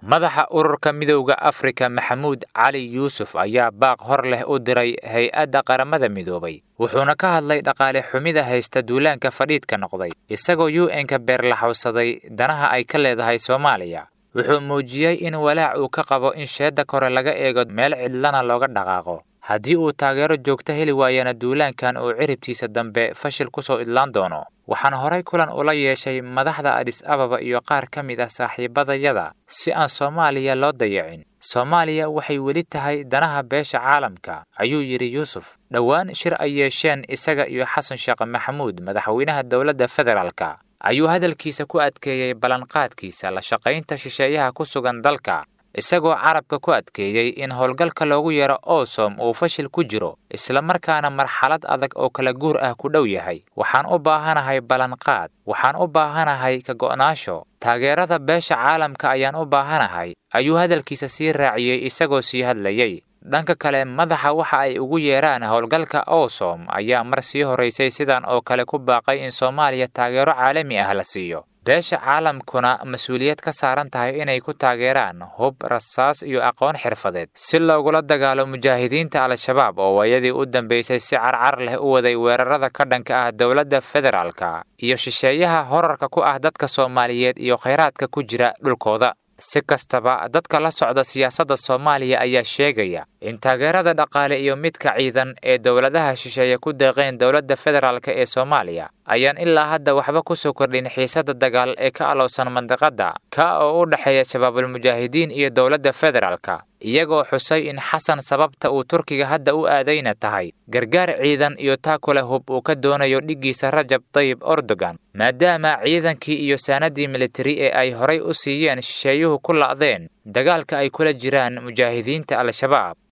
madaxa ururka midowga Afrika Maxamuud Cali Yuusuf ayaa baaq hor leh u diray hay'adda qaramada midoobay wuxuuna ka hadlay dhaqaale xumida haysta duulaanka fadhiidka noqday isagoo UN-ka beer la xawsaday danaha ay ka leedahay Soomaaliya wuxuu muujiyay in walaac uu ka qabo in sheeda kore laga eego meel cidlana looga dhaqaaqo haddii uu taageero joogto heli waayana duulaankan uu ciribtiisa dambe fashil ku soo idlaan doono waxaan horay kulan ula yeeshay madaxda Addis Ababa iyo qaar ka mid ah saaxiibadayada si aan Soomaaliya loo dayacin Soomaaliya waxay weli tahay danaha beesha caalamka ayuu yiri Yuusuf dhawaan shir ay yeesheen isaga iyo Xasan Sheekh Maxamuud madaxweynaha dawladda federaalka ayuu hadalkiisa ku adkeeyay balanqaadkiisa la shaqaynta shisheeyaha ku sugan dalka isagoo carabka ku adkeeyay in howlgalka loogu yeero Awesome uu fashil ku jiro isla markaana marxalad adag oo kala guur ah ku dhow yahay waxaan u baahanahay balanqaad waxaan u baahanahay ka go'naansho taageerada beesha caalamka ayaan u baahanahay ayuu hadalkiisa sii raaciyay isagoo sii hadlayay dhanka kale madaxa waxa ay ugu yeeraan howlgalka Awesome ayaa mar sii horeysay sidan oo kale ku baaqay in Soomaaliya taageero caalami ah la siiyo beesha caalamkuna mas'uuliyad ka saaran tahay inay ku taageeraan hub rasaas iyo aqoon xirfadeed si loogula dagaalo mujaahidiinta al-shabaab oo waayadii u dambeysay si carcar leh u waday weerarada ka dhanka ah dawladda federaalka iyo shisheeyaha horarka ku ah dadka Soomaaliyeed iyo kheyraadka ku jira dhulkooda si kastaba dadka la socda siyaasadda Soomaaliya ayaa sheegaya in taageerada dhaqaale iyo midka ciidan ee dawladaha shisheeye ku deeqeen dawladda federaalka ee Soomaaliya ayaan ilaa hadda waxba ku soo kordhin xiisadda dagaal ee ka alowsan mandaqada ka oo u dhaxeeya shabaabul mujaahidiin iyo dawladda federaalka iyagoo xusay in Xasan sababta uu Turkiga hadda u aadayna tahay gargaar ciidan iyo taakule hub uu ka doonayo dhigiisa Rajab Tayyip Erdogan maadaama ciidankii iyo saanadii military ee ay horay u siiyeen shisheeyuhu ku la'deen dagaalka ay kula jiraan mujaahidiinta al-shabaab